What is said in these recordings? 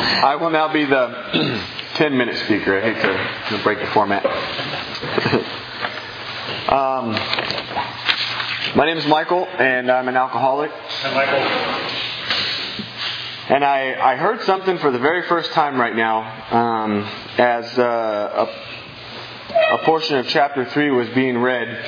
I will now be the 10-minute speaker. I hate to break the format. My name is Michael, and I'm an alcoholic. Hi, Michael. And I heard something for the very first time right now as a portion of chapter 3 was being read.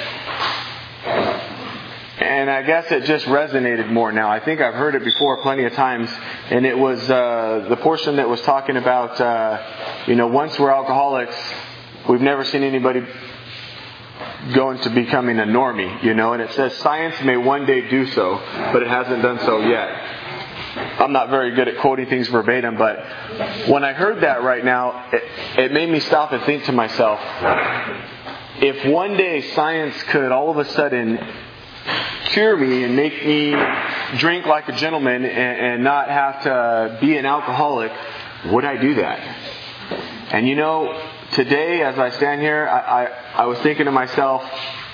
And I guess it just resonated more now. I think I've heard it before plenty of times. And it was the portion that was talking about, once we're alcoholics, we've never seen anybody go into becoming a normie, And it says science may one day do so, but it hasn't done so yet. I'm not very good at quoting things verbatim, but when I heard that right now, it made me stop and think to myself, if one day science could all of a sudden cure me and make me drink like a gentleman and not have to be an alcoholic, would I do that? And today as I stand here, I was thinking to myself,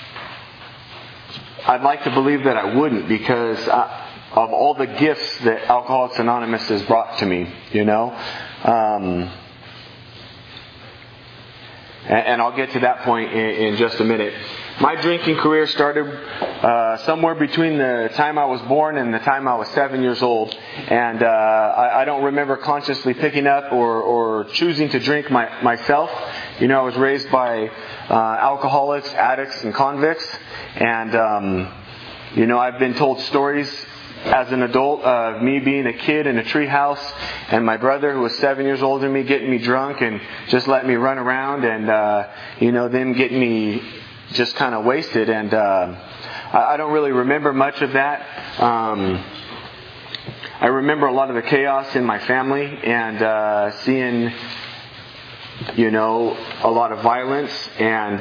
I'd like to believe that I wouldn't, because of all the gifts that Alcoholics Anonymous has brought to me, And I'll get to that point in just a minute. My drinking career started somewhere between the time I was born and the time I was 7 years old. And I don't remember consciously picking up or choosing to drink myself. I was raised by alcoholics, addicts, and convicts. And, I've been told stories as an adult of me being a kid in a treehouse and my brother, who was 7 years older than me, getting me drunk and just letting me run around and, them getting me just kind of wasted. And I don't really remember much of that. I remember a lot of the chaos in my family and seeing, a lot of violence. And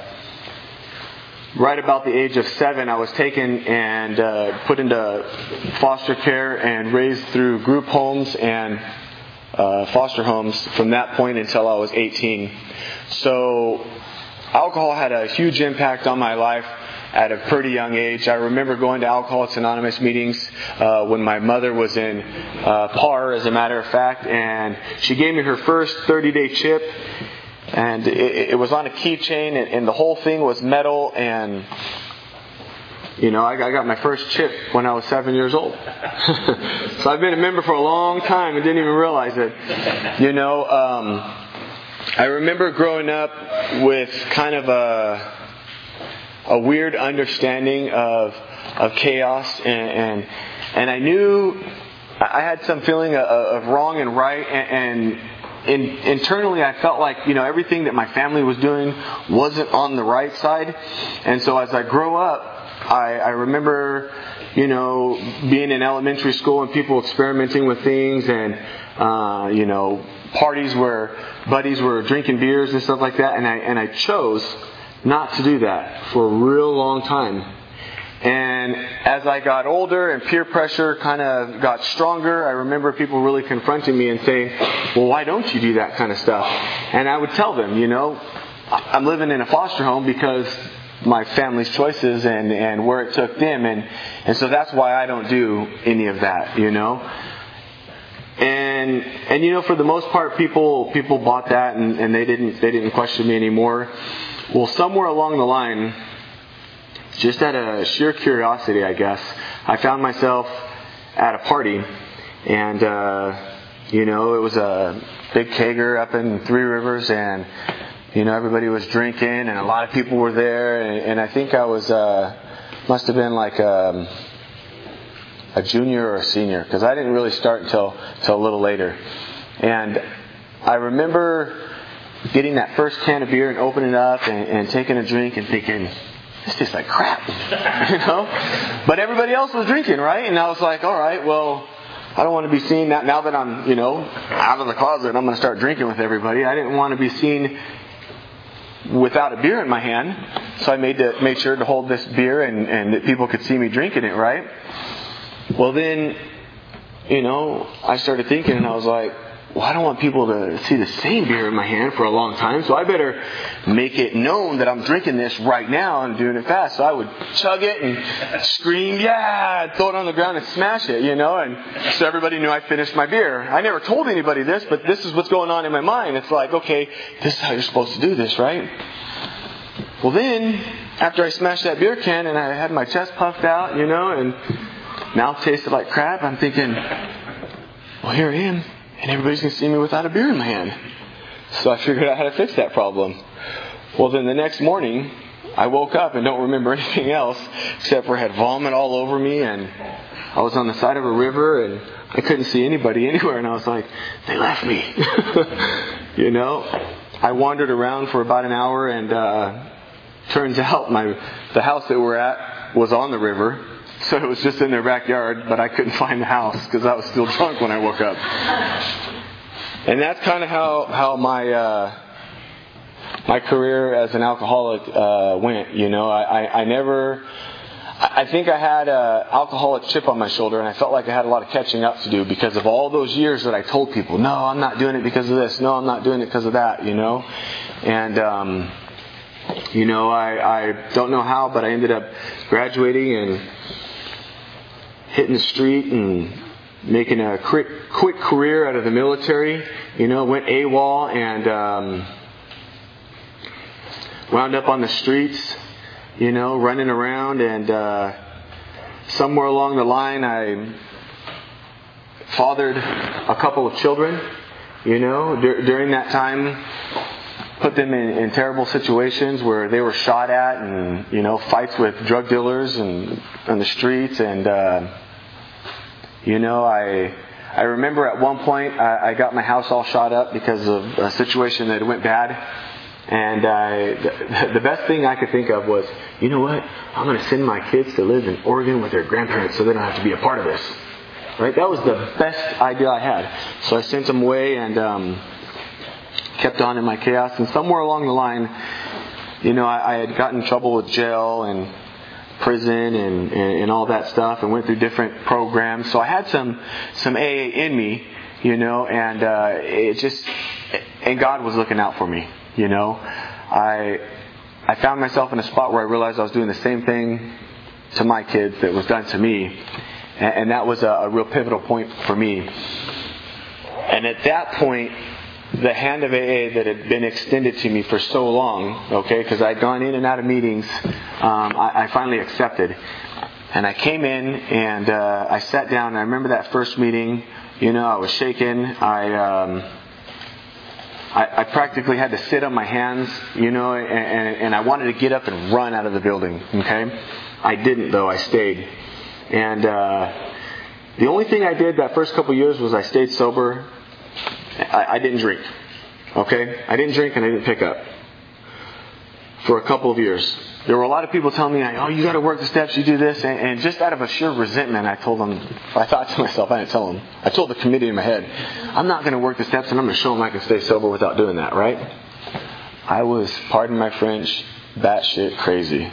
right about the age of 7, I was taken and put into foster care and raised through group homes and foster homes from that point until I was 18. So alcohol had a huge impact on my life at a pretty young age. I remember going to Alcoholics Anonymous meetings when my mother was in PAR, as a matter of fact, and she gave me her first 30-day chip. And it was on a keychain, and the whole thing was metal. And, I got my first chip when I was 7 years old. So I've been a member for a long time and didn't even realize it. I remember growing up with kind of a weird understanding of chaos. And I knew I had some feeling of wrong and right. And internally, I felt like, everything that my family was doing wasn't on the right side. And so as I grow up, I remember, being in elementary school and people experimenting with things and, parties where buddies were drinking beers and stuff like that. And I chose not to do that for a real long time. And as I got older and peer pressure kind of got stronger, I remember people really confronting me and saying, well, why don't you do that kind of stuff? And I would tell them, I'm living in a foster home because my family's choices and where it took them. And so that's why I don't do any of that, And for the most part, people bought that and they didn't question me anymore. Well, somewhere along the line, just out of sheer curiosity, I guess, I found myself at a party, and it was a big kegger up in Three Rivers, and everybody was drinking, and a lot of people were there, and I think I was must have been like a junior or a senior, because I didn't really start until a little later. And I remember getting that first can of beer and opening it up and taking a drink and thinking, this tastes like crap, But everybody else was drinking, right? And I was like, all right, well, I don't want to be seen that now that I'm, out of the closet, I'm going to start drinking with everybody. I didn't want to be seen without a beer in my hand. So I made sure to hold this beer and that people could see me drinking it, right? Well, then, I started thinking and I was like, well, I don't want people to see the same beer in my hand for a long time, so I better make it known that I'm drinking this right now and doing it fast. So I would chug it and scream, yeah, throw it on the ground and smash it, and so everybody knew I finished my beer. I never told anybody this, but this is what's going on in my mind. It's like, okay, this is how you're supposed to do this, right? Well then, after I smashed that beer can and I had my chest puffed out, and mouth tasted like crap, I'm thinking, well, here I am, and everybody's going to see me without a beer in my hand. So I figured out how to fix that problem. Well, then the next morning, I woke up and don't remember anything else except for I had vomit all over me, and I was on the side of a river, and I couldn't see anybody anywhere, and I was like, they left me. I wandered around for about an hour, and turns out the house that we're at was on the river. So it was just in their backyard, but I couldn't find the house because I was still drunk when I woke up. And that's kind of how my career as an alcoholic went. I think I had an alcoholic chip on my shoulder, and I felt like I had a lot of catching up to do because of all those years that I told people, no, I'm not doing it because of this. No, I'm not doing it because of that, And, I don't know how, but I ended up graduating and hitting the street and making a quick career out of the military. Went AWOL and wound up on the streets, running around. And somewhere along the line, I fathered a couple of children. During that time, put them in terrible situations where they were shot at, and fights with drug dealers and on the streets. And I remember at one point I got my house all shot up because of a situation that went bad. And the best thing I could think of was, you know what? I'm going to send my kids to live in Oregon with their grandparents so they don't have to be a part of this. Right? That was the best idea I had. So I sent them away and kept on in my chaos. And somewhere along the line, I had gotten in trouble with jail and prison and all that stuff, and went through different programs. So I had some AA in me, and and God was looking out for me. I found myself in a spot where I realized I was doing the same thing to my kids that was done to me, and that was a real pivotal point for me. And at that point, the hand of AA that had been extended to me for so long, because I'd gone in and out of meetings, I finally accepted. And I came in and I sat down, and I remember that first meeting, I was shaken. I practically had to sit on my hands, and I wanted to get up and run out of the building, I didn't, though. I stayed. And the only thing I did that first couple years was I stayed sober. I didn't drink. I didn't drink and I didn't pick up for a couple of years. There were a lot of people telling me, oh, you got to work the steps, you do this. And just out of a sheer resentment, I thought to myself, I didn't tell them. I told the committee in my head, I'm not going to work the steps, and I'm going to show them I can stay sober without doing that, right? I was, pardon my French, batshit crazy.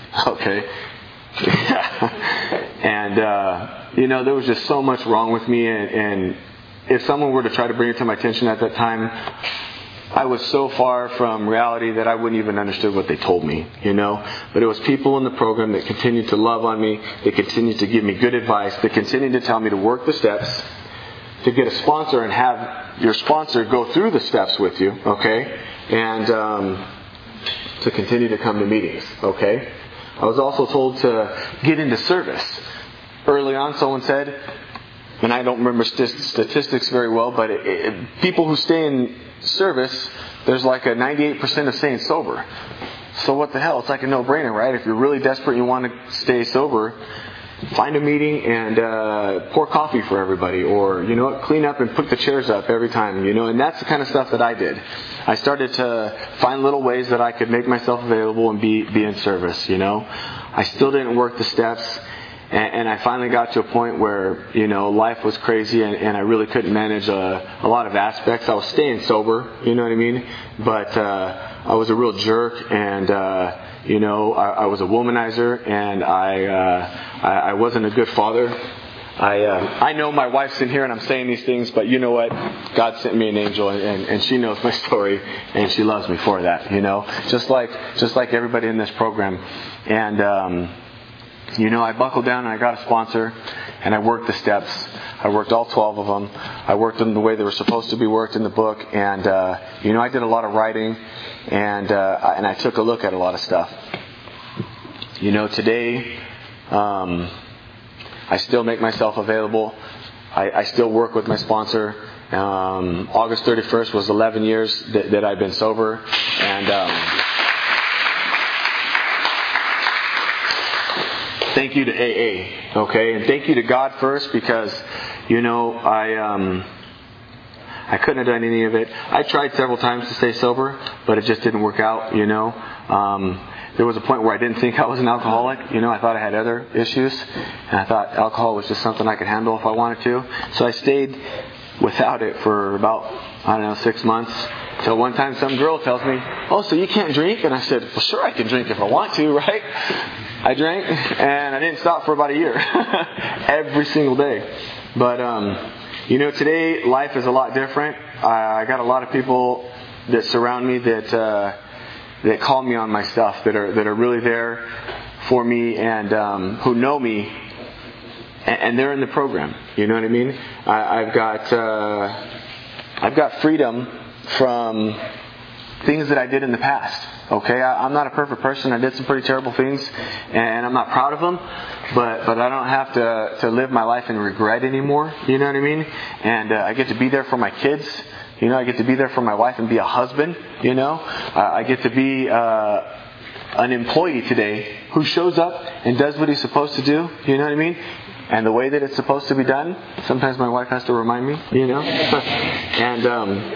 And, there was just so much wrong with me. And if someone were to try to bring it to my attention at that time, I was so far from reality that I wouldn't even understood what they told me, But it was people in the program that continued to love on me, that continued to give me good advice, that continued to tell me to work the steps, to get a sponsor and have your sponsor go through the steps with you, And to continue to come to meetings, I was also told to get into service. Early on, someone said, and I don't remember statistics very well, but people who stay in service, there's like a 98% of staying sober. So what the hell? It's like a no-brainer, right? If you're really desperate and you want to stay sober, find a meeting and pour coffee for everybody, or clean up and put the chairs up every time, and that's the kind of stuff that I did. I started to find little ways that I could make myself available and be in service. I still didn't work the steps. And I finally got to a point where, life was crazy and I really couldn't manage a lot of aspects. I was staying sober, But I was a real jerk, and, I was a womanizer, and I wasn't a good father. I know my wife's in here and I'm saying these things, but you know what? God sent me an angel, and she knows my story, and she loves me for that. Just like everybody in this program. And I buckled down and I got a sponsor, and I worked the steps. I worked all 12 of them. I worked them the way they were supposed to be worked in the book, and I did a lot of writing, and I took a look at a lot of stuff. Today, I still make myself available. I still work with my sponsor. August 31st was 11 years that I've been sober, and thank you to AA, okay, and thank you to God first, because I couldn't have done any of it. I tried several times to stay sober, but it just didn't work out. There was a point where I didn't think I was an alcoholic. I thought I had other issues, and I thought alcohol was just something I could handle if I wanted to. So I stayed without it for about 6 months. Till one time some girl tells me, "Oh, so you can't drink?" And I said, "Well, sure I can drink if I want to, right?" I drank, and I didn't stop for about a year. Every single day. But, today life is a lot different. I got a lot of people that surround me that call me on my stuff, that are really there for me, and who know me, and they're in the program. You know what I mean? I've got freedom from things that I did in the past. Okay, I'm not a perfect person. I did some pretty terrible things, and I'm not proud of them. But I don't have to live my life in regret anymore. You know what I mean? And I get to be there for my kids. I get to be there for my wife and be a husband. I get to be an employee today who shows up and does what he's supposed to do. You know what I mean? And the way that it's supposed to be done. Sometimes my wife has to remind me. And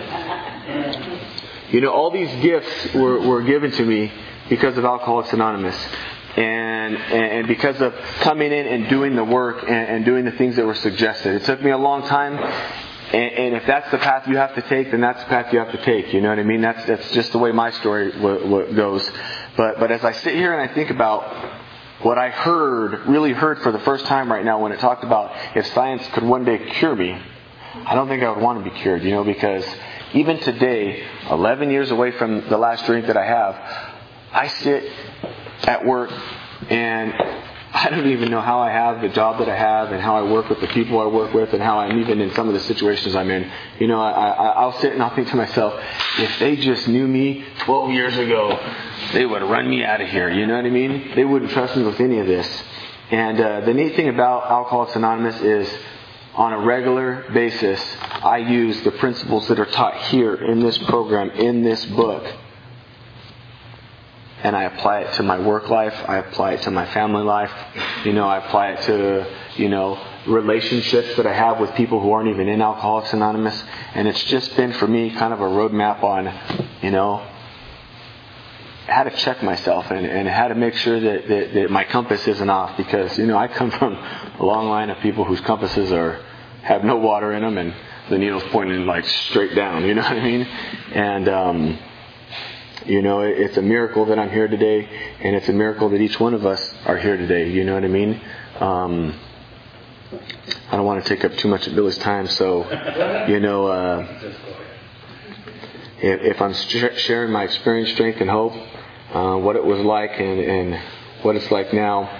all these gifts were given to me because of Alcoholics Anonymous. And because of coming in and doing the work and doing the things that were suggested. It took me a long time. And if that's the path you have to take, then that's the path you have to take. You know what I mean? That's just the way my story goes. But as I sit here and I think about what I really heard for the first time right now when it talked about if science could one day cure me, I don't think I would want to be cured, because even today, 11 years away from the last drink that I have, I sit at work and I don't even know how I have the job that I have, and how I work with the people I work with, and how I'm even in some of the situations I'm in. I'll sit and I'll think to myself, if they just knew me 12 years ago, they would run me out of here. You know what I mean? They wouldn't trust me with any of this. And the neat thing about Alcoholics Anonymous is, on a regular basis, I use the principles that are taught here in this program, in this book, and I apply it to my work life. I apply it to my family life. I apply it to, relationships that I have with people who aren't even in Alcoholics Anonymous. And it's just been, for me, kind of a roadmap on, how to check myself and how to make sure that my compass isn't off. Because, I come from a long line of people whose compasses have no water in them, and the needle's pointing straight down. You know what I mean? And, it's a miracle that I'm here today, and it's a miracle that each one of us are here today. You know what I mean? I don't want to take up too much of Billy's time, so, if I'm sharing my experience, strength, and hope, what it was like and what it's like now,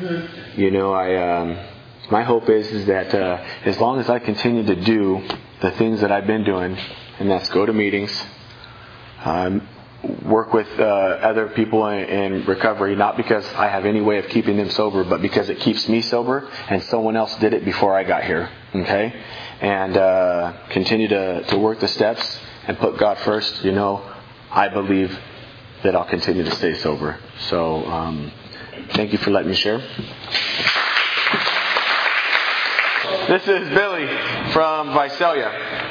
my hope is that as long as I continue to do the things that I've been doing, and that's go to meetings, work with other people in recovery, not because I have any way of keeping them sober, but because it keeps me sober, and someone else did it before I got here. Okay? And continue to work the steps and put God first. I believe that I'll continue to stay sober. So thank you for letting me share. This is Billy from Visalia.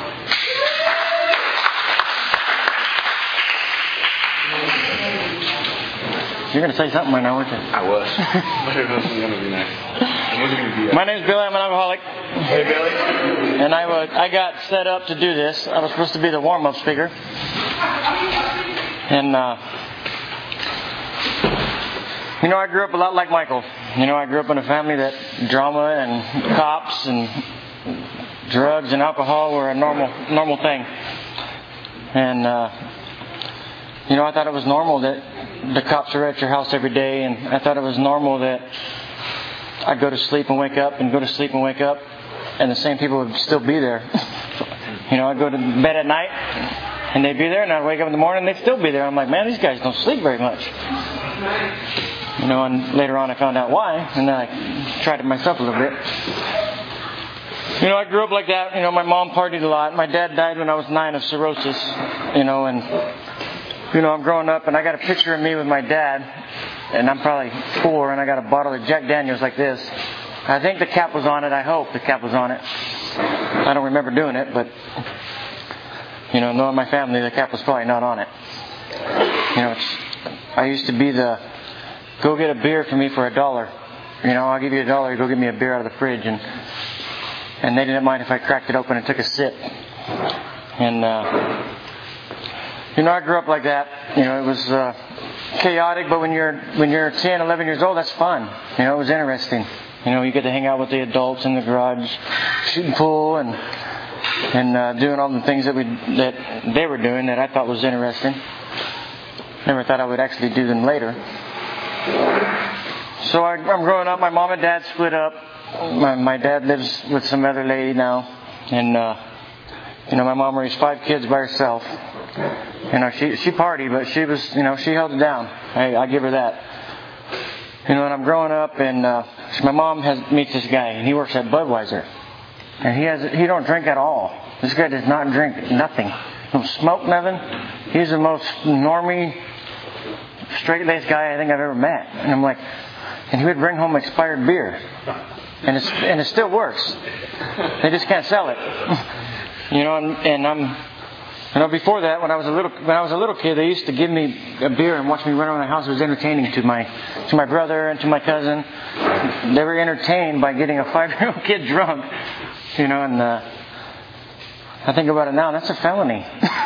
You're going to say something right now, weren't you? I was. But it wasn't going to be nice. It wasn't going to be My name's Billy. I'm an alcoholic. Hey, Billy. And I got set up to do this. I was supposed to be the warm-up speaker. And, I grew up a lot like Michael. I grew up in a family that drama and cops and drugs and alcohol were a normal thing. And, I thought it was normal that the cops were at your house every day, and I thought it was normal that I'd go to sleep and wake up and go to sleep and wake up, and the same people would still be there. I'd go to bed at night, and they'd be there, and I'd wake up in the morning, and they'd still be there. I'm like, man, these guys don't sleep very much. And later on I found out why, and then I tried it myself a little bit. I grew up like that. My mom partied a lot. My dad died when I was 9 of cirrhosis, and I'm growing up, and I got a picture of me with my dad, and I'm probably 4, and I got a bottle of Jack Daniels like this. I think the cap was on it. I hope the cap was on it. I don't remember doing it, but, knowing my family, the cap was probably not on it. I used to be the, go get a beer for me for $1. I'll give you $1, go get me a beer out of the fridge, and they didn't mind if I cracked it open and took a sip. And, I grew up like that. It was chaotic, but when you're 10, 11 years old, that's fun. It was interesting. You get to hang out with the adults in the garage, shooting pool and doing all the things that they were doing that I thought was interesting. Never thought I would actually do them later. So I'm growing up. My mom and dad split up. My dad lives with some other lady now, and my mom raised 5 kids by herself. She partied, but she was, she held it down. I give her that. And I'm growing up, and my mom meets this guy, and he works at Budweiser, and he don't drink at all. This guy does not drink nothing. Don't smoke nothing. He's the most normie, straight-laced guy I think I've ever met. And I'm like, and he would bring home expired beer, and it still works. They just can't sell it. Before that, when I was a little kid, they used to give me a beer and watch me run around the house. It was entertaining to my brother and to my cousin. They were entertained by getting a 5-year-old kid drunk, and I think about it now, that's a felony.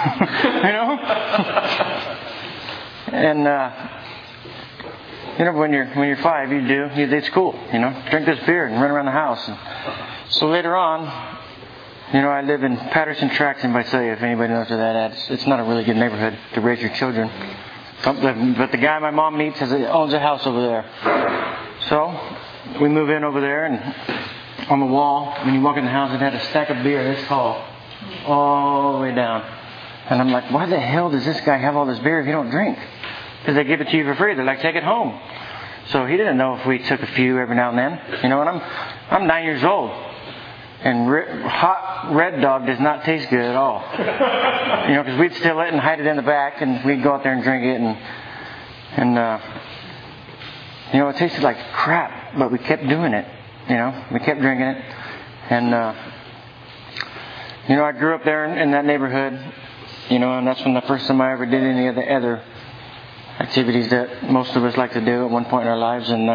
And when you're 5, it's cool, drink this beer and run around the house. And so later on, I live in Patterson Tracks in Visalia, if anybody knows where that is. It's not a really good neighborhood to raise your children. But the guy my mom meets owns a house over there. So we move in over there, and on the wall, when you walk in the house, it had a stack of beer this tall, all the way down. And I'm like, why the hell does this guy have all this beer if you don't drink? Because they give it to you for free. They're like, take it home. So he didn't know if we took a few every now and then. And I'm 9 years old. And hot Red Dog does not taste good at all. Because we'd steal it and hide it in the back, and we'd go out there and drink it, and it tasted like crap, but we kept doing it. We kept drinking it, and I grew up there in that neighborhood, and that's when the first time I ever did any of the other activities that most of us like to do at one point in our lives, and.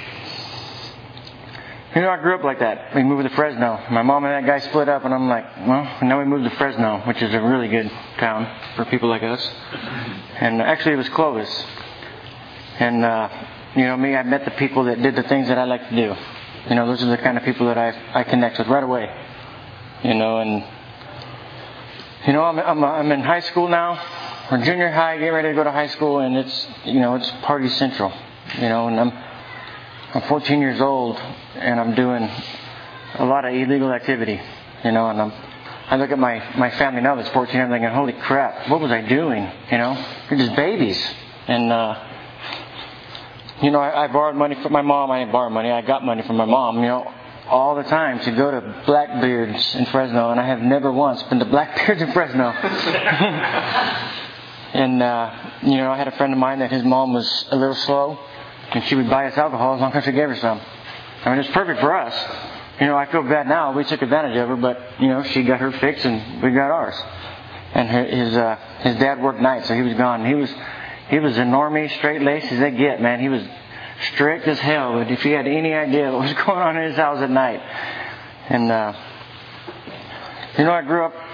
I grew up like that. We moved to Fresno. My mom and that guy split up, and I'm like, well, now we moved to Fresno, which is a really good town for people like us. And actually, it was Clovis. And, me, I met the people that did the things that I like to do. Those are the kind of people that I connect with right away. I'm in high school now, or junior high, getting ready to go to high school, and it's party central, and I'm 14 years old, and I'm doing a lot of illegal activity, and I look at my family now that's 14, I'm thinking, holy crap, what was I doing? They're just babies. And, I borrowed money from my mom. I didn't borrow money. I got money from my mom, all the time to go to Blackbeard's in Fresno, and I have never once been to Blackbeard's in Fresno. And, I had a friend of mine that his mom was a little slow, and she would buy us alcohol as long as we gave her some. It's perfect for us. I feel bad now. We took advantage of her, but, she got her fix and we got ours. And his dad worked nights, so he was gone. He was a normie, straight-laced as they get, man. He was strict as hell, but if he had any idea what was going on in his house at night. And, I grew up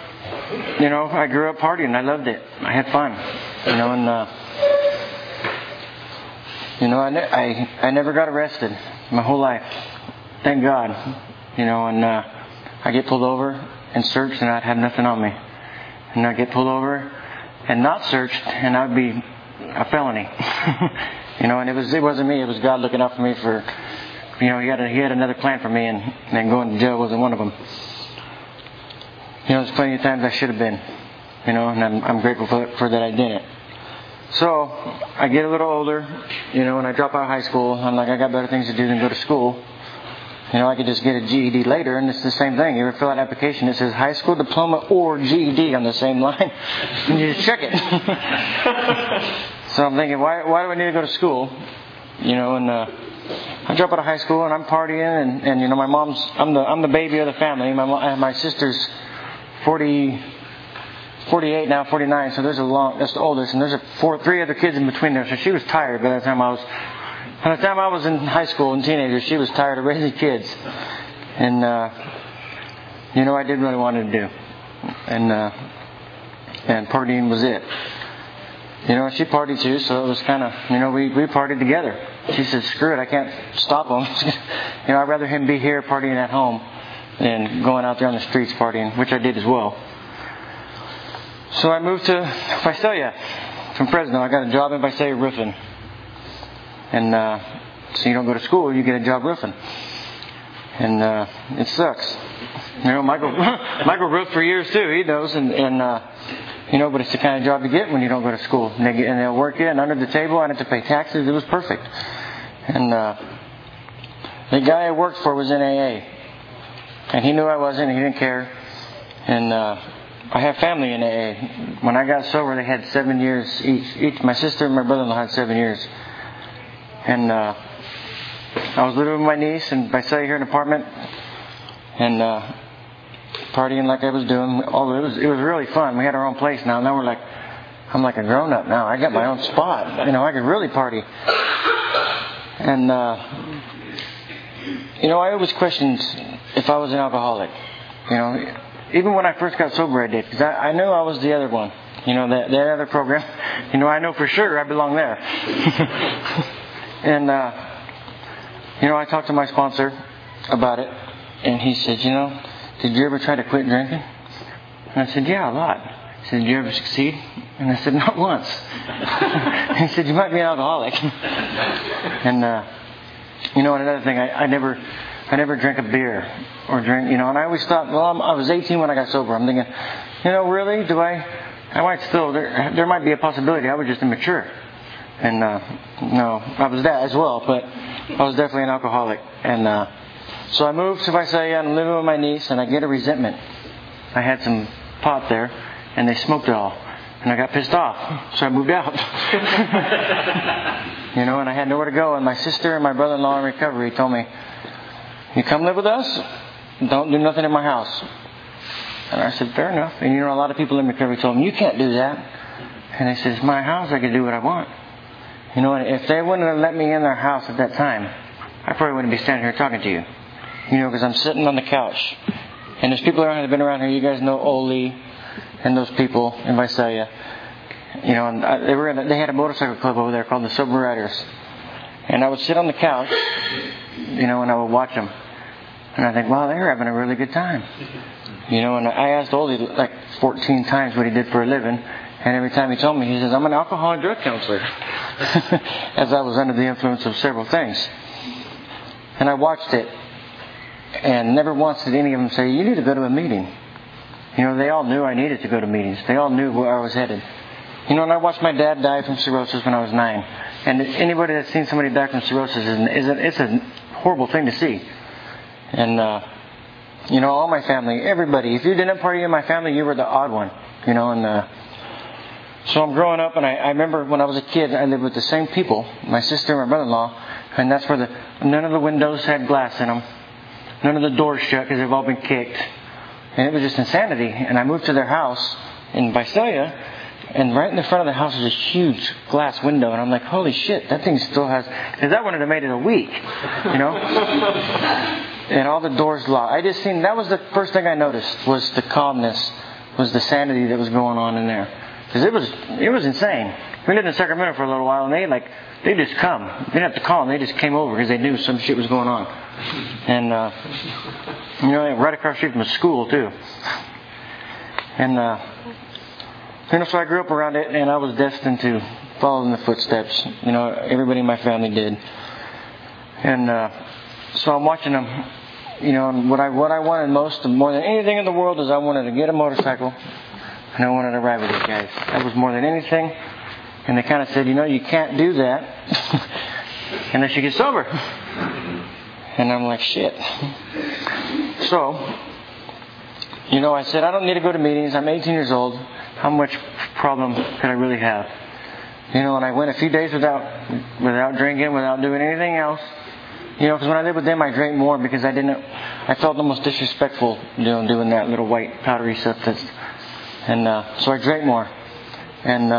partying. I loved it. I had fun, You know, I never got arrested my whole life. Thank God. You know, and I get pulled over and searched and I'd have nothing on me. And I'd get pulled over and not searched and I'd be a felony. You know, and it wasn't me. It was God looking out for me for, you know, He had another plan for me, and going to jail wasn't one of them. You know, there's plenty of times I should have been, you know, and I'm grateful for that I didn't. So I get a little older, you know, and I drop out of high school. I'm like, I got better things to do than go to school. You know, I could just get a GED later, and it's the same thing. You ever fill out an application that says high school diploma or GED on the same line? And you just check it. So I'm thinking, why do I need to go to school? You know, and I drop out of high school and I'm partying, and you know, I'm the baby of the family. My sister's 48 now, 49. So that's the oldest, and there's three other kids in between there. So she was tired by the time I was in high school and teenager. She was tired of raising kids, and you know, I did what I wanted to do, and partying was it. You know, she partied too, so it was kind of, you know, we partied together. She said, screw it, I can't stop him. You know, I'd rather him be here partying at home than going out there on the streets partying, which I did as well. So I moved to Visalia from Fresno. I got a job in Visalia roofing. And so you don't go to school, you get a job roofing. And it sucks. You know, Michael roofed for years too, he knows, and you know, but it's the kind of job you get when you don't go to school. And they'll work you, and under the table, I didn't have to pay taxes. It was perfect. And the guy I worked for was in AA. And he knew I wasn't, he didn't care. And I have family in AA. When I got sober, they had 7 years each. My sister and my brother-in-law had 7 years. And I was living with my niece in Visalia here in an apartment. And partying like I was doing. It was really fun. We had our own place now. Now I'm like a grown up now. I got my own spot. You know, I could really party. And you know, I always questioned if I was an alcoholic. You know, even when I first got sober, I did, because I knew I was the other one. You know, that other program. You know, I know for sure I belong there. And you know, I talked to my sponsor about it, and he said, you know, did you ever try to quit drinking? And I said, yeah, a lot. He said, did you ever succeed? And I said, not once. He said, you might be an alcoholic. And you know, and another thing, I never drank a beer or drink, you know, and I always thought, well, I was 18 when I got sober. I'm thinking, you know, really, I might still, there might be a possibility I was just immature. And no, I was that as well, but I was definitely an alcoholic. And so I moved to Visalia, and I'm living with my niece, and I get a resentment. I had some pot there, and they smoked it all. And I got pissed off, so I moved out. You know, and I had nowhere to go. And my sister and my brother-in-law in recovery told me, you come live with us, don't do nothing in my house. And I said, fair enough. And you know, a lot of people in recovery told me, you can't do that. And I said, it's my house, I can do what I want. You know, and if they wouldn't have let me in their house at that time, I probably wouldn't be standing here talking to you. You know, because I'm sitting on the couch. And there's people around that have been around here. You guys know Oli and those people in Visalia. You know, and they had a motorcycle club over there called the Sober Riders. And I would sit on the couch, you know, and I would watch them. And I think, wow, they're having a really good time. You know, and I asked Oli like 14 times what he did for a living. And every time he told me, he says, I'm an alcohol and drug counselor. As I was under the influence of several things. And I watched it. And never once did any of them say, you need to go to a meeting. You know, they all knew I needed to go to meetings. They all knew where I was headed. You know, and I watched my dad die from cirrhosis when I was 9. And anybody that's seen somebody die from cirrhosis, it's a horrible thing to see. And, you know, all my family, everybody, if you didn't party in my family, you were the odd one. You know, and so I'm growing up, and I remember when I was a kid, I lived with the same people, my sister and my brother-in-law, and that's where none of the windows had glass in them. None of the doors shut because they've all been kicked. And it was just insanity. And I moved to their house in Visalia, and right in the front of the house was a huge glass window. And I'm like, holy shit, that thing still has... Because that wouldn't have made it a week, you know? And all the doors locked. That was the first thing I noticed, was the calmness, was the sanity that was going on in there. Because it was insane. we lived in Sacramento for a little while, and they just come. They didn't have to call them. They just came over because they knew some shit was going on. And, right across the street from a school, too. And, so I grew up around it, and I was destined to follow in the footsteps. Everybody in my family did. And, so I'm watching them, and what I wanted most, more than anything in the world, is I wanted to get a motorcycle, and I wanted to ride with these guys. That was more than anything. And they kind of said, you can't do that unless you get sober. And I'm like, shit. So, I said, I don't need to go to meetings. I'm 18 years old. How much problem could I really have? And I went a few days without drinking, without doing anything else. Because when I lived with them, I drank more because I felt almost disrespectful, doing that little white powdery substance. And so I drank more. And,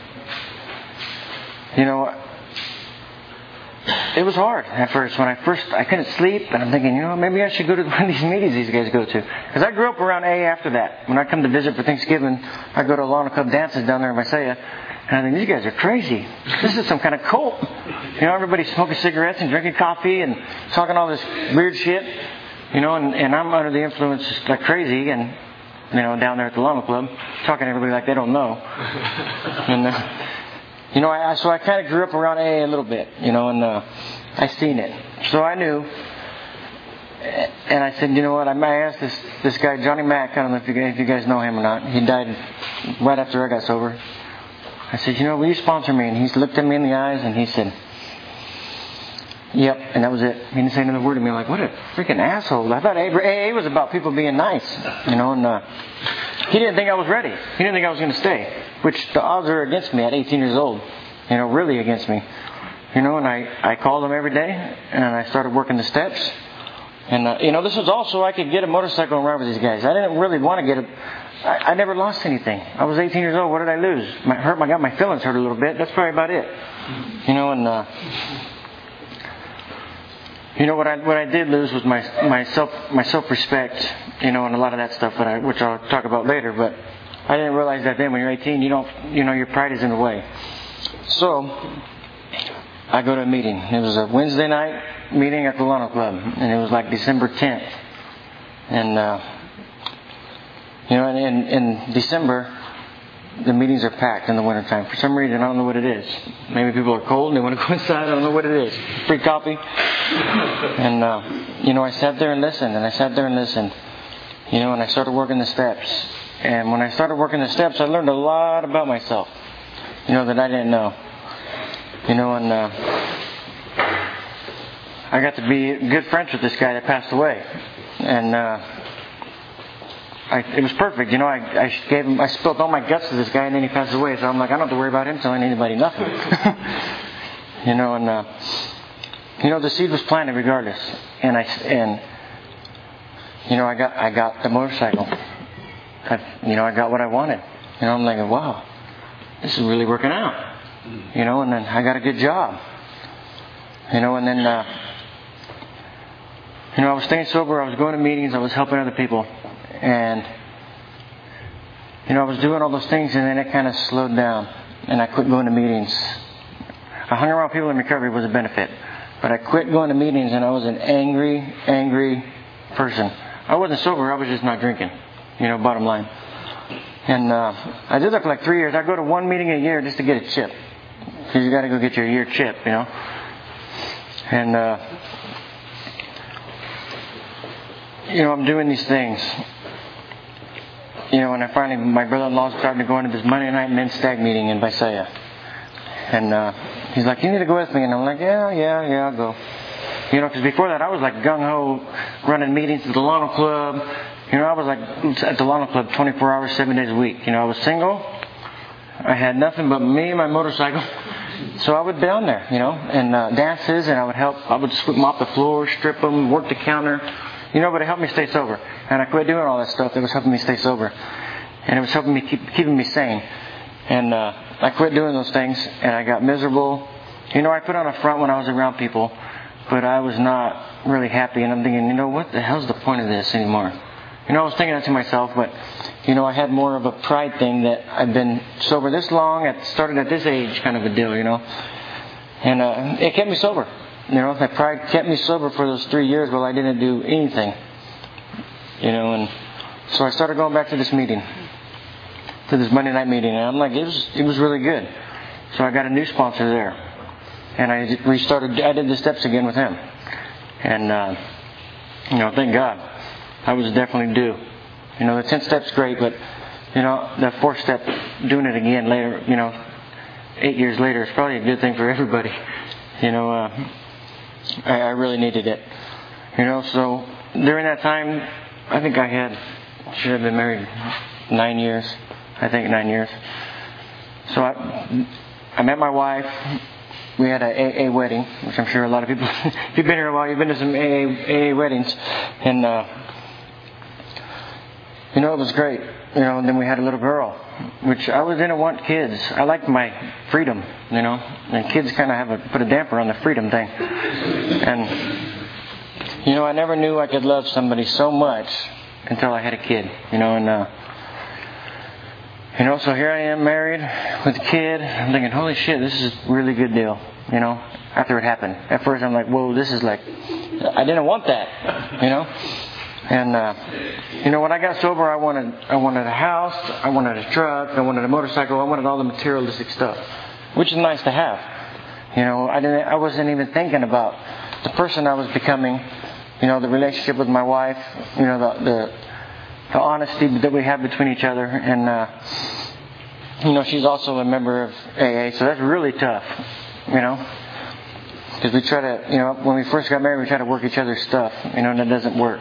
it was hard at first. I couldn't sleep, and I'm thinking, maybe I should go to one of these meetings these guys go to. Because I grew up around AA after that. When I come to visit for Thanksgiving, I go to Lana Club dances down there in Visalia. And I think, these guys are crazy. This is some kind of cult. Everybody's smoking cigarettes and drinking coffee and talking all this weird shit. And I'm under the influence like crazy and, down there at the Llama Club, talking to everybody like they don't know. And, so I kind of grew up around AA a little bit, and I seen it. So I knew. And I said, I asked this guy, Johnny Mack, I don't know if you guys know him or not. He died right after I got sober. I said, will you sponsor me? And he looked at me in the eyes and he said, yep. And that was it. He didn't say another word to me. I'm like, what a freaking asshole. I thought AA was about people being nice, and he didn't think I was ready. He didn't think I was going to stay, which the odds are against me at 18 years old, really against me. And I called him every day and I started working the steps. And, this was also I could get a motorcycle and ride with these guys. I didn't really want to I never lost anything. I was 18 years old. What did I lose? I got my feelings hurt a little bit. That's probably about it. What I did lose was my self-respect, and a lot of that stuff, which I'll talk about later. But I didn't realize that then. When you're 18, your pride is in the way. So I go to a meeting. It was a Wednesday night meeting at the Lano Club, and it was like December 10th. And in December, the meetings are packed in the wintertime. For some reason, I don't know what it is. Maybe people are cold and they want to go inside. I don't know what it is. Free coffee. And, I sat there and listened, and I started working the steps. And when I started working the steps, I learned a lot about myself, that I didn't know. I got to be good friends with this guy that passed away. And, it was perfect, I spilled all my guts to this guy, and then he passed away. So I'm like, I don't have to worry about him telling anybody nothing. The seed was planted regardless, and I got the motorcycle. I got what I wanted. I'm like, wow, this is really working out. And then I got a good job. And then I was staying sober. I was going to meetings. I was helping other people. And, I was doing all those things, and then it kind of slowed down, and I quit going to meetings. I hung around people in recovery was a benefit, but I quit going to meetings, and I was an angry person. I wasn't sober, I was just not drinking, bottom line. And I did that for like 3 years. I go to one meeting a year just to get a chip, because you got to go get your year chip, And, I'm doing these things. And I finally, my brother-in-law started to go into this Monday night men's stag meeting in Visalia. And he's like, you need to go with me. And I'm like, yeah, I'll go. Because before that I was like gung-ho running meetings at the Lano Club. I was like at the Lano Club 24 hours, 7 days a week. I was single. I had nothing but me and my motorcycle. So I would be down there, and dances, and I would help. I would mop the floor, strip them, work the counter. But it helped me stay sober. And I quit doing all that stuff. It was helping me stay sober. And it was helping me keeping me sane. And I quit doing those things, and I got miserable. I put on a front when I was around people, but I was not really happy. And I'm thinking, what the hell's the point of this anymore? I was thinking that to myself, but, I had more of a pride thing that I've been sober this long, started at this age kind of a deal, And it kept me sober. That pride kept me sober for those 3 years while I didn't do anything. And so I started going back to this meeting, to this Monday night meeting, and I'm like, it was really good. So I got a new sponsor there, and I did the steps again with him. And, thank God, I was definitely due. The 10 step's great, but, the 4th step, doing it again later, 8 years later, is probably a good thing for everybody. I really needed it. So during that time, I think should have been married 9 years. I think 9 years. So I met my wife. We had a AA wedding, which I'm sure a lot of people, if you've been here a while, you've been to some AA weddings. And, it was great. And then we had a little girl, which I didn't want kids. I liked my freedom, and kids kind of put a damper on the freedom thing. And, I never knew I could love somebody so much until I had a kid, so here I am married with a kid. I'm thinking, holy shit, this is a really good deal, after it happened. At first I'm like, whoa, this is I didn't want that, And, when I got sober, I wanted a house, I wanted a truck, I wanted a motorcycle, I wanted all the materialistic stuff, which is nice to have. I wasn't even thinking about the person I was becoming, the relationship with my wife, the honesty that we have between each other. And, she's also a member of AA, so that's really tough, because we try to, when we first got married, we try to work each other's stuff, and it doesn't work,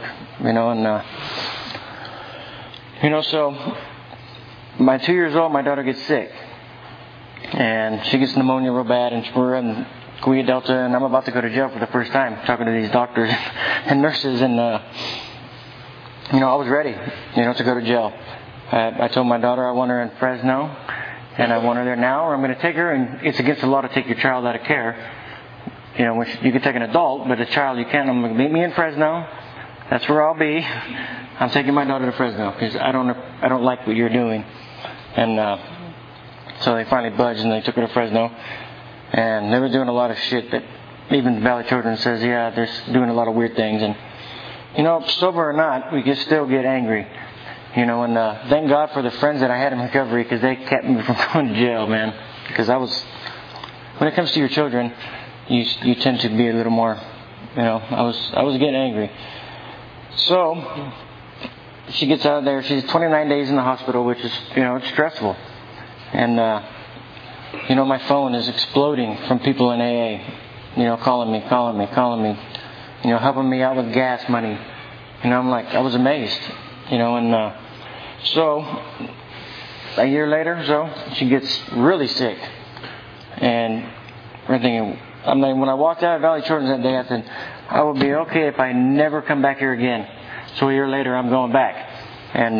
so by 2 years old, my daughter gets sick, and she gets pneumonia real bad, and we're in Cahuilla Delta, and I'm about to go to jail for the first time, talking to these doctors and nurses, and, I was ready, to go to jail. I told my daughter I want her in Fresno, and I want her there now, or I'm going to take her, and it's against the law to take your child out of care. Which you can take an adult, but a child you can't. I'm going to meet me in Fresno. That's where I'll be. I'm taking my daughter to Fresno because I don't like what you're doing. And so they finally budged and they took her to Fresno. And they were doing a lot of shit that even Valley Children says, yeah, they're doing a lot of weird things. And sober or not, we can still get angry. And thank God for the friends that I had in recovery because they kept me from going to jail, man. Because when it comes to your children, you tend to be a little more, I was getting angry. So she gets out of there. She's 29 days in the hospital, which is, it's stressful. And, my phone is exploding from people in AA, calling me, helping me out with gas money. I'm like, I was amazed, and so a year later, she gets really sick. And we're thinking, when I walked out of Valley Children's that day, I said, I will be okay if I never come back here again. So a year later, I'm going back. And,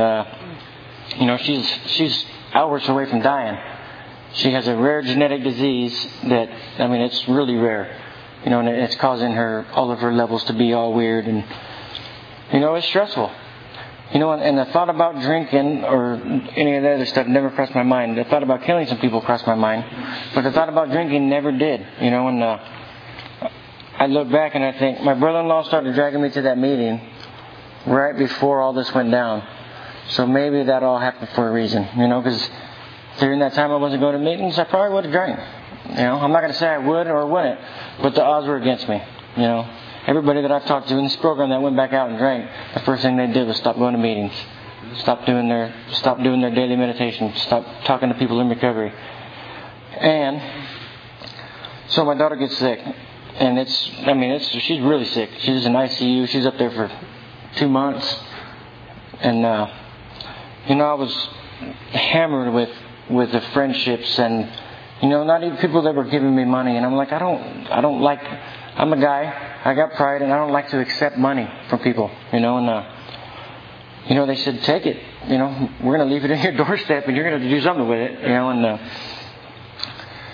she's hours away from dying. She has a rare genetic disease that, it's really rare. And it's causing all of her levels to be all weird. And, it's stressful. And the thought about drinking or any of the other stuff never crossed my mind. The thought about killing some people crossed my mind. But the thought about drinking never did. And I look back and I think, my brother-in-law started dragging me to that meeting right before all this went down. So maybe that all happened for a reason. Because during that time I wasn't going to meetings, I probably would have drank. I'm not going to say I would or wouldn't, but the odds were against me. Everybody that I've talked to in this program that went back out and drank, the first thing they did was stop going to meetings, stop doing their daily meditation, stop talking to people in recovery. And so my daughter gets sick, and she's really sick. She's in ICU. She's up there for 2 months, and I was hammered with the friendships and not even people that were giving me money, and I'm like, I don't like. I'm a guy, I got pride, and I don't like to accept money from people, and they said, take it, we're going to leave it in your doorstep, and you're going to do something with it, and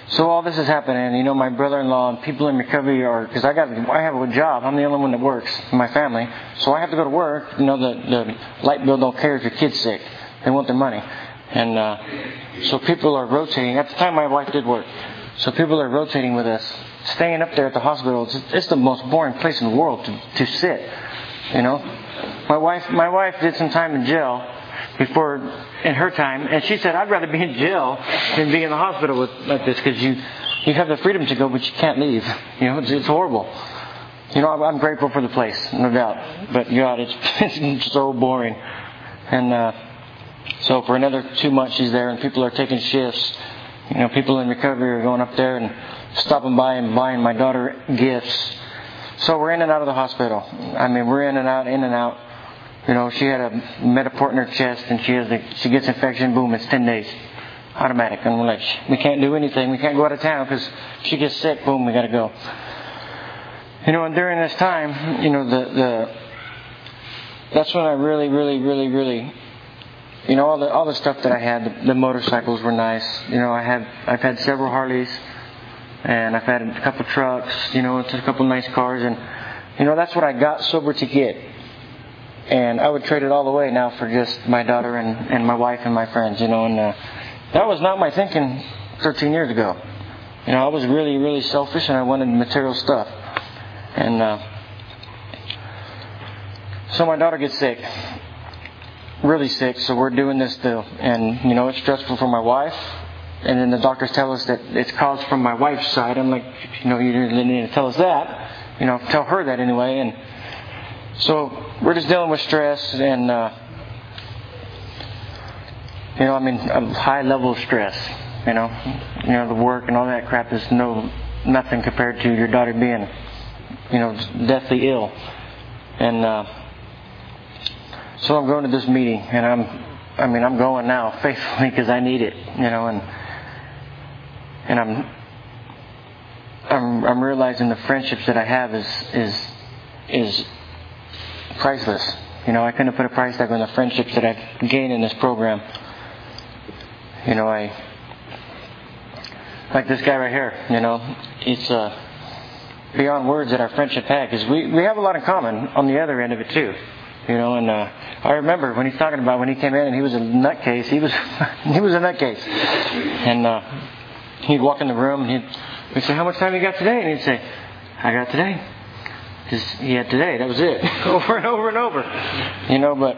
So all this is happening. My brother-in-law and people in recovery because I have a job. I'm the only one that works in my family. So I have to go to work. The light bill don't care if your kid's sick. They want their money. And so people are rotating. At the time, my wife did work. So people are rotating with us, staying up there at the hospital. It's the most boring place in the world to sit. My wife did some time in jail before in her time, and she said, "I'd rather be in jail than be in the hospital like this because you have the freedom to go, but you can't leave. It's horrible." I'm grateful for the place, no doubt. But God, it's so boring. And so for another 2 months she's there, and people are taking shifts. People in recovery are going up there and stopping by and buying my daughter gifts. So we're in and out of the hospital. We're in and out. She had a Metaport in her chest, and she gets infection. Boom, it's 10 days, automatic. And we're like, we can't do anything. We can't go out of town because if she gets sick. Boom, we got to go. And during this time, that's when I really, really, really, really. All the stuff that I had, the motorcycles were nice. I've had several Harleys, and I've had a couple trucks. A couple nice cars, and that's what I got sober to get. And I would trade it all away now for just my daughter and my wife and my friends. And that was not my thinking 13 years ago. I was really, really selfish, and I wanted material stuff. And so my daughter gets sick. Really sick, so we're doing this still. And, it's stressful for my wife. And then the doctors tell us that it's caused from my wife's side. I'm like, you didn't need to tell us that. Tell her that anyway. And so we're just dealing with stress and, a high level of stress. The work and all that crap is nothing compared to your daughter being, deathly ill. And, so I'm going to this meeting, and I'm going now faithfully because I need it, and I'm realizing the friendships that I have is priceless. I couldn't put a price tag on the friendships that I've gained in this program. I like this guy right here. It's beyond words that our friendship had because we have a lot in common on the other end of it too. And I remember when he's talking about when he came in and he was a nutcase. He was a nutcase. And he'd walk in the room and we'd say, "How much time you got today?" And he'd say, "I got today." Because he had today. That was it. Over and over and over. But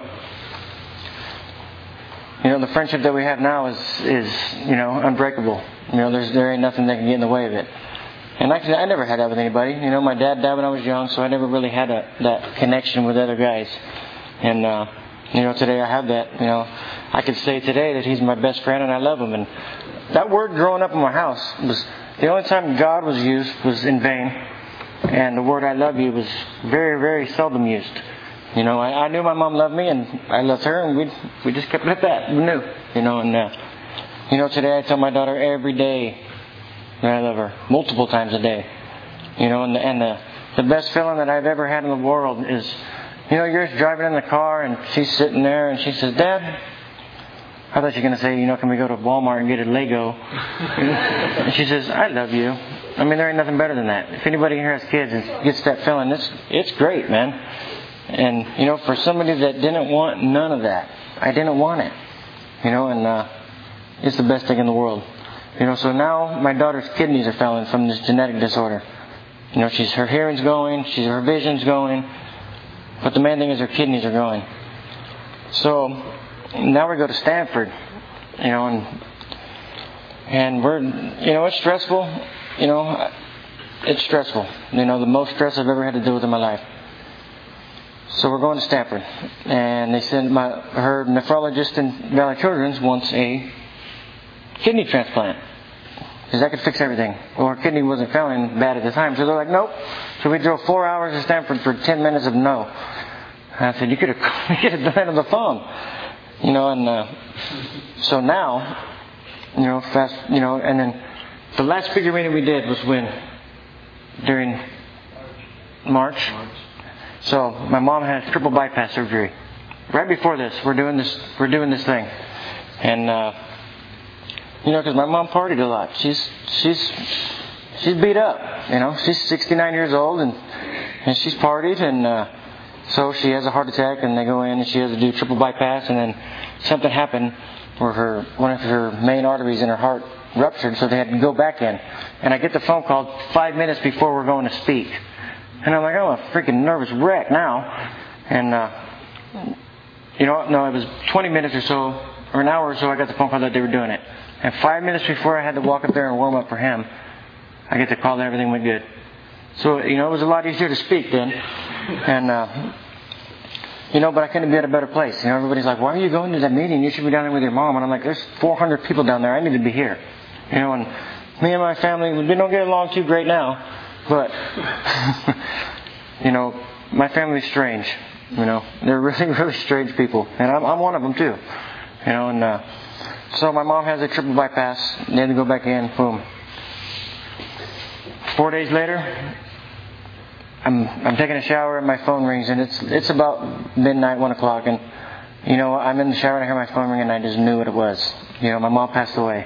the friendship that we have now is unbreakable. There ain't nothing that can get in the way of it. And I never had that with anybody. My dad died when I was young, so I never really had that connection with other guys. And, today I have that. I could say today that he's my best friend and I love him. And that word growing up in my house was the only time God was used was in vain. And the word "I love you" was very, very seldom used. I knew my mom loved me and I loved her, and we just kept it at that. We knew. And, today I tell my daughter every day I love her, multiple times a day. And the best feeling that I've ever had in the world is, you're just driving in the car and she's sitting there and she says, "Dad," I thought you were going to say, "Can we go to Walmart and get a Lego?" And she says, "I love you." There ain't nothing better than that. If anybody here has kids and gets that feeling, it's great, man. And, for somebody that didn't want none of that, I didn't want it. And it's the best thing in the world. So now my daughter's kidneys are failing from this genetic disorder. Her hearing's going, her vision's going, but the main thing is her kidneys are going. So now we go to Stanford, and we're, it's stressful. It's stressful. The most stress I've ever had to deal with in my life. So we're going to Stanford, and they send her nephrologist in Valley Children's wants a kidney transplant. Because that could fix everything. Well, her kidney wasn't failing bad at the time. So they're like, "Nope." So we drove 4 hours to Stanford for 10 minutes of no. And I said, you could have done that on the phone. And so now, and then the last figure meeting we did was during March. So my mom had triple bypass surgery. Right before this, we're doing this thing. And because my mom partied a lot. She's beat up. She's 69 years old and she's partied, and so she has a heart attack, and they go in and she has to do triple bypass, and then something happened where one of her main arteries in her heart ruptured, so they had to go back in. And I get the phone call 5 minutes before we're going to speak. And I'm like, I'm a freaking nervous wreck now. And, no, it was 20 minutes or so, or an hour or so, I got the phone call that they were doing it. And 5 minutes before I had to walk up there and warm up for him, I get the call that everything went good. So, it was a lot easier to speak then. And, but I couldn't be at a better place. Everybody's like, why are you going to that meeting? You should be down there with your mom. And I'm like, there's 400 people down there. I need to be here. And me and my family, we don't get along too great now. But, my family's strange. They're really, really strange people. And I'm one of them too. So my mom has a triple bypass. They had to go back in. Boom. 4 days later, I'm taking a shower and my phone rings, and it's about midnight, 1 o'clock, and I'm in the shower and I hear my phone ring and I just knew what it was. My mom passed away.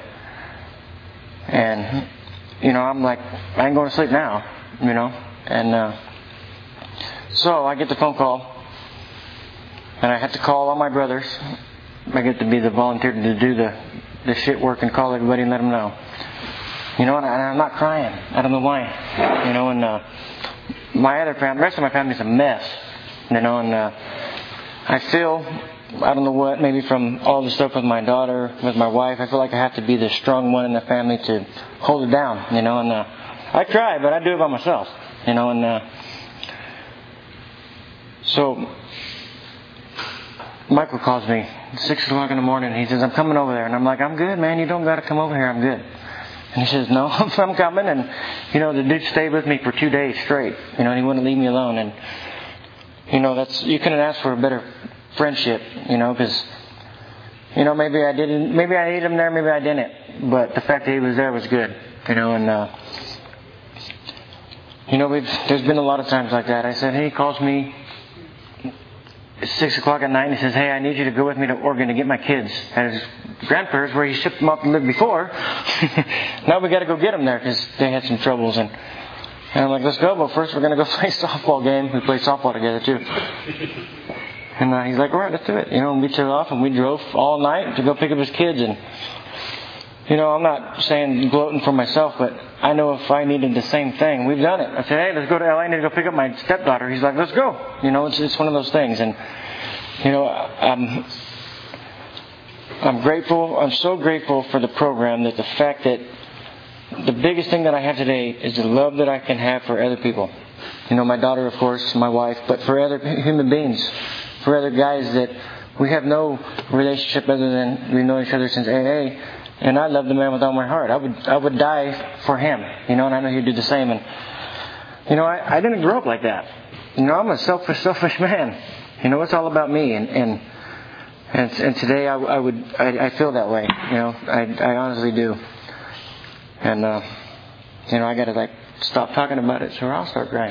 And I'm like, I ain't going to sleep now, and so I get the phone call, and I have to call all my brothers. I get to be the volunteer to do the shit work and call everybody and let them know. And I'm not crying. I don't know why. And my other family, the rest of my family's a mess. And I feel, I don't know what, maybe from all the stuff with my daughter, with my wife, I feel like I have to be the strong one in the family to hold it down, and I try, but I do it by myself, so Michael calls me 6 o'clock in the morning, and he says, I'm coming over there, and I'm like, I'm good, man, you don't got to come over here, I'm good. And he says, no, I'm coming, and the dude stayed with me for 2 days straight, and he wouldn't leave me alone, and you couldn't ask for a better friendship, because maybe I ate him there, maybe I didn't, but the fact that he was there was good, and there's been a lot of times like that. I said, hey, he calls me at 6 o'clock at night and he says, hey, I need you to go with me to Oregon to get my kids at his grandparents where he shipped them up to live before. Now we got to go get them there because they had some troubles, and I'm like, let's go, but first we're going to go play a softball game. We play softball together too. And he's like, all right, let's do it. And we took off and we drove all night to go pick up his kids. And, I'm not saying gloating for myself, but I know if I needed the same thing, we've done it. I said, hey, let's go to LA. I need to go pick up my stepdaughter. He's like, let's go. It's one of those things. And, I'm grateful. I'm so grateful for the program, that the fact that the biggest thing that I have today is the love that I can have for other people. My daughter, of course, my wife, but for other human beings, for other guys that we have no relationship other than we know each other since AA, and I love the man with all my heart. I would die for him, and I know he'd do the same. And I didn't grow up like that. I'm a selfish man. It's all about me, and today I feel that way. I honestly do. And I gotta stop talking about it, so I'll start crying.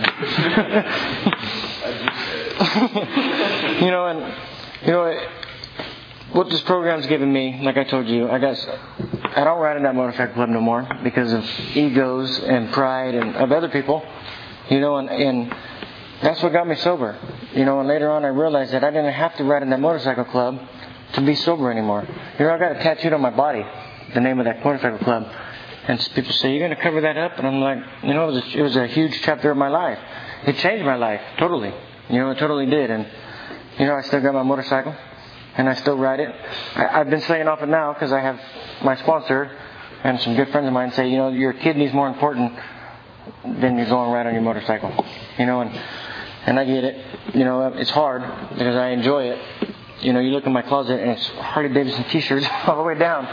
What this program's given me, like I told you, I don't ride in that motorcycle club no more because of egos and pride and of other people, and that's what got me sober. And later on I realized that I didn't have to ride in that motorcycle club to be sober anymore. I got it tattooed on my body, the name of that motorcycle club. And people say, you're going to cover that up? And I'm like, it was a huge chapter of my life. It changed my life, totally. It totally did. And, I still got my motorcycle, and I still ride it. I've been staying off it now because I have my sponsor and some good friends of mine say, your kidney's more important than you going right on your motorcycle. And I get it. It's hard because I enjoy it. You look in my closet and it's Harley Davidson t-shirts all the way down.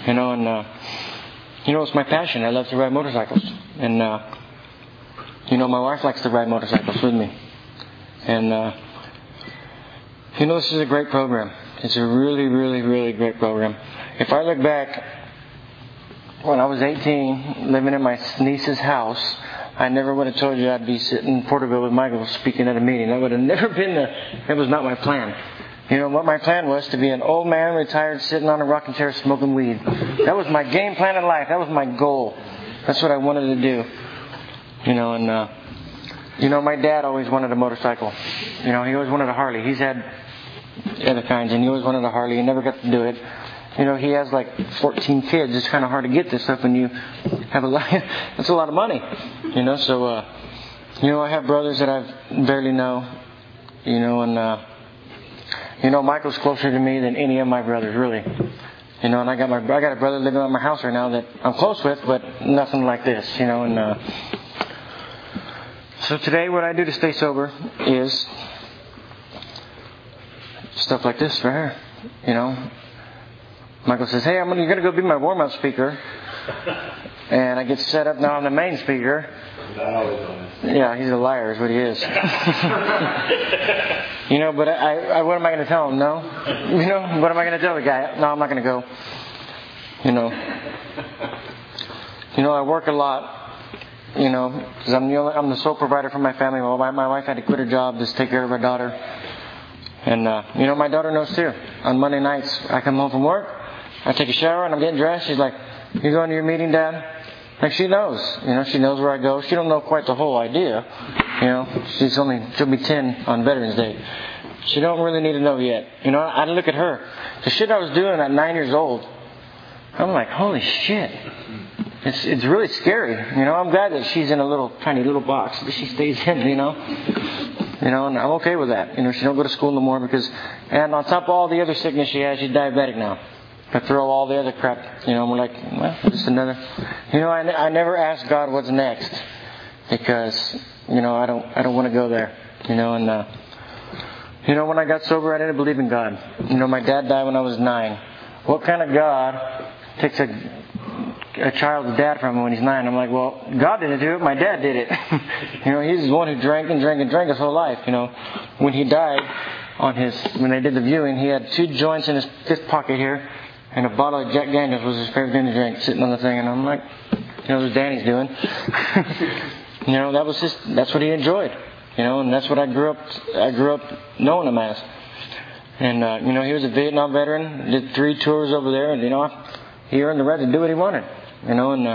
It's my passion. I love to ride motorcycles. And, my wife likes to ride motorcycles with me. And, this is a great program. It's a really, really, really great program. If I look back, when I was 18, living in my niece's house, I never would have told you I'd be sitting in Porterville with Michael speaking at a meeting. That would have never been it was not my plan. You know, what my plan was to be an old man, retired, sitting on a rocking chair smoking weed. That was my game plan in life. That was my goal. That's what I wanted to do. You know, and, you know, my dad always wanted a motorcycle. You know, he always wanted a Harley. He's had other kinds, and he always wanted a Harley. He never got to do it. You know, he has like 14 kids. It's kind of hard to get this stuff when you have a lot. That's a lot of money. You know, so, you know, I have brothers that I barely know. You know, and, you know, Michael's closer to me than any of my brothers, really. You know, and I got a brother living at my house right now that I'm close with, but nothing like this, you know. And so today, what I do to stay sober is stuff like this right here. You know, Michael says, "Hey, you're gonna go be my warm-up speaker," and I get set up now on the main speaker. Yeah, he's a liar, is what he is. You know, but I what am I going to tell him? No? You know, what am I going to tell the guy? No, I'm not going to go. You know, I work a lot, you know, because I'm the sole provider for my family. My wife had to quit her job to take care of her daughter. And, you know, my daughter knows too. On Monday nights, I come home from work, I take a shower, and I'm getting dressed. She's like, "You going to your meeting, Dad?" Like, she knows, you know, she knows where I go. She don't know quite the whole idea, you know. She'll be 10 on Veterans Day. She don't really need to know yet. You know, I look at her. The shit I was doing at 9 years old, I'm like, holy shit. It's really scary. You know, I'm glad that she's in a tiny little box that she stays in, you know. You know, and I'm okay with that. You know, she don't go to school no more and on top of all the other sickness she has, she's diabetic now. I throw all the other crap, you know, and we're like, well, just another. You know, I never ask God what's next because, you know, I don't want to go there, you know, and, you know, when I got sober, I didn't believe in God. You know, my dad died when I was 9. What kind of God takes a child's dad from him when he's 9? I'm like, well, God didn't do it. My dad did it. You know, he's the one who drank and drank and drank his whole life. You know, when he died when they did the viewing, he had 2 joints in his fifth pocket here. And a bottle of Jack Daniels was his favorite thing to drink, sitting on the thing. And I'm like, you know, what Danny's doing. You know, that's what he enjoyed. You know, and that's what I grew up knowing him as. And, you know, he was a Vietnam veteran, did 3 tours over there. And, you know, he earned the right to do what he wanted. You know, and,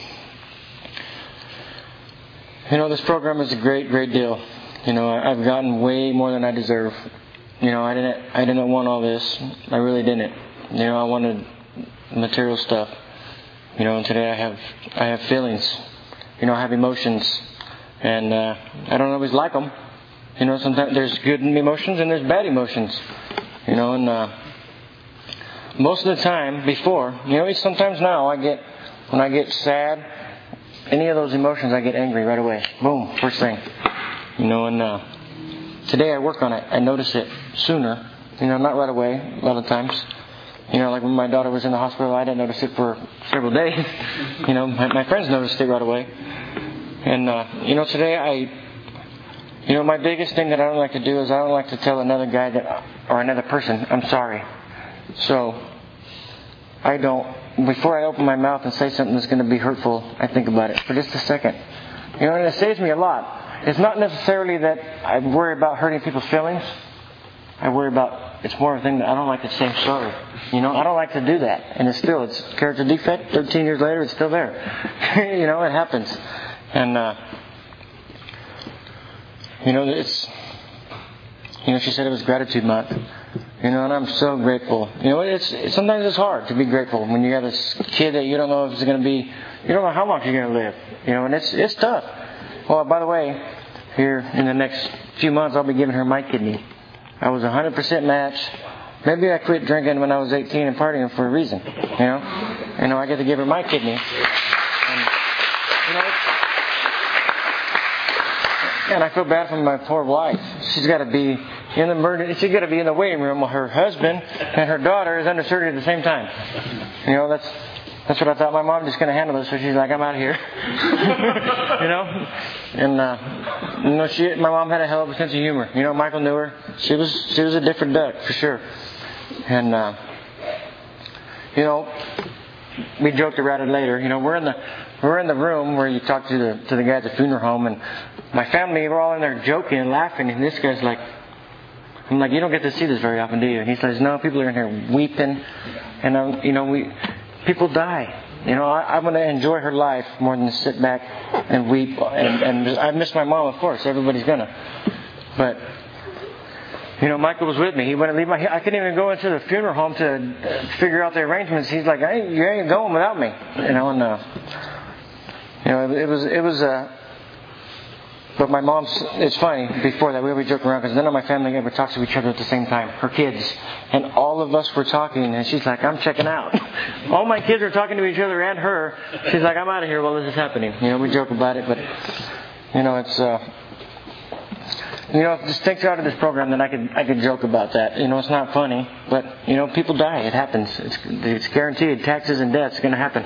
you know, this program is a great, great deal. You know, I've gotten way more than I deserve. You know, I didn't want all this. I really didn't. You know, I wanted material stuff. You know, and today I have feelings. You know, I have emotions. And I don't always like them. You know, sometimes there's good emotions and there's bad emotions. You know, and most of the time before, you know, sometimes now when I get sad, any of those emotions, I get angry right away. Boom, first thing. You know, and today I work on it. I notice it sooner. You know, not right away a lot of times. You know, like when my daughter was in the hospital, I didn't notice it for several days. You know, my friends noticed it right away. And, you know, today you know, my biggest thing that I don't like to do is I don't like to tell another guy or another person, I'm sorry. So, before I open my mouth and say something that's going to be hurtful, I think about it for just a second. You know, and it saves me a lot. It's not necessarily that I worry about hurting people's feelings. It's more of a thing that I don't like to say I'm sorry. You know, I don't like to do that. And it's character defect. 13 years later, it's still there. You know, it happens. And, you know, she said it was gratitude month. You know, and I'm so grateful. You know, sometimes it's hard to be grateful when you have this kid that you don't know if it's going to be, you don't know how long she's going to live. You know, and it's tough. Well, by the way, here in the next few months, I'll be giving her my kidney. I was 100% match. Maybe I quit drinking when I was 18 and partying for a reason. You know, I get to give her my kidney. And, you know, and I feel bad for my poor wife. She's got to be in the emergency. She's got to be in the waiting room while her husband and her daughter is under surgery at the same time. You know, that's what I thought. My mom just going to handle this, so she's like, I'm out of here. You know, and you know, my mom had a hell of a sense of humor. You know, Michael knew her. She was a different duck for sure. And you know, we joked about it later. You know, we're in the room where you talk to the guy at the funeral home, and my family, we're all in there joking and laughing, and this guy's like, I'm like, you don't get to see this very often, do you? And he says, no, people are in here weeping. And, people die. I want to enjoy her life more than to sit back and weep. And I miss my mom, of course. Everybody's going to. But, Michael was with me. He wouldn't leave I couldn't even go into the funeral home to figure out the arrangements. He's like, you ain't going without me. It was but my mom's, it's funny, before that we would joke around because none of my family ever talks to each other at the same time, her kids. And all of us were talking and she's like, I'm checking out. All my kids are talking to each other and her. She's like, I'm out of here while this is happening. We joke about it, but, it's, if this takes out of this program, then I could joke about that. It's not funny, but, people die. It happens. It's guaranteed. Taxes and debt's going to happen.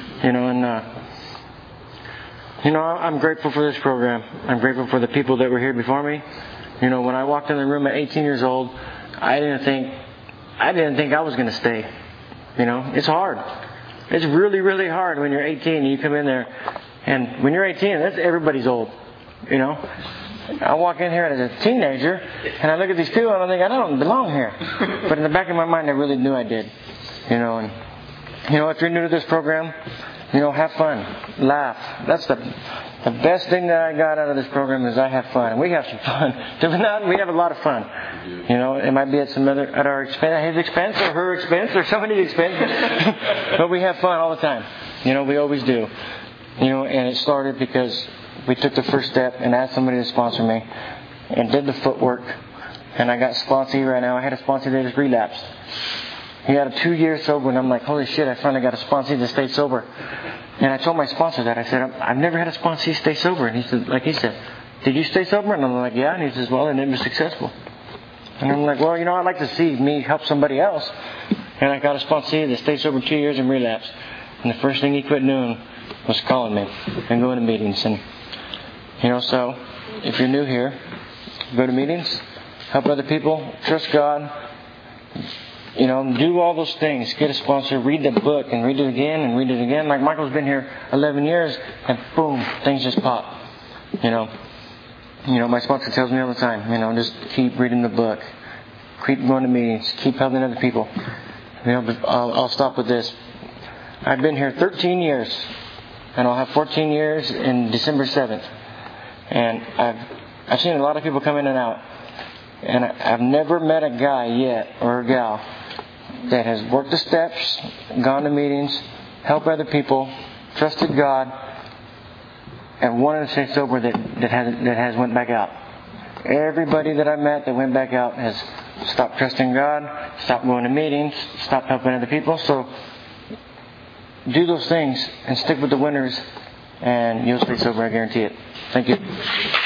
I'm grateful for this program. I'm grateful for the people that were here before me. When I walked in the room at 18 years old, I didn't think I was going to stay. It's hard. It's really, really hard when you're 18 and you come in there. And when you're 18, that's everybody's old. I walk in here as a teenager and I look at these people and I think I don't belong here. But in the back of my mind, I really knew I did. And if you're new to this program, have fun, laugh. That's the best thing that I got out of this program is I have fun. And we have some fun. We have a lot of fun. It might be at our expense, his expense or her expense or somebody's expense. But we have fun all the time. We always do. And it started because we took the first step and asked somebody to sponsor me and did the footwork. And I got sponsee right now. I had a sponsee that just relapsed. He had a 2 year sober, and I'm like, holy shit, I finally got a sponsee that stayed sober. And I told my sponsor that. I said, I've never had a sponsee stay sober. And he said, did you stay sober? And I'm like, yeah. And he says, well, and it was successful. And I'm like, well, I'd like to see me help somebody else. And I got a sponsee that stayed sober 2 years and relapsed. And the first thing he quit doing was calling me and going to meetings. And, so if you're new here, go to meetings, help other people, trust God. Do all those things. Get a sponsor. Read the book and read it again and read it again. Like Michael's been here 11 years and boom, things just pop. My sponsor tells me all the time, just keep reading the book. Keep going to meetings. Keep helping other people. I'll stop with this. I've been here 13 years and I'll have 14 years in December 7th. And I've seen a lot of people come in and out. And I've never met a guy yet or a gal that has worked the steps, gone to meetings, helped other people, trusted God, and wanted to stay sober that has went back out. Everybody that I met that went back out has stopped trusting God, stopped going to meetings, stopped helping other people. So do those things and stick with the winners, and you'll stay sober. I guarantee it. Thank you.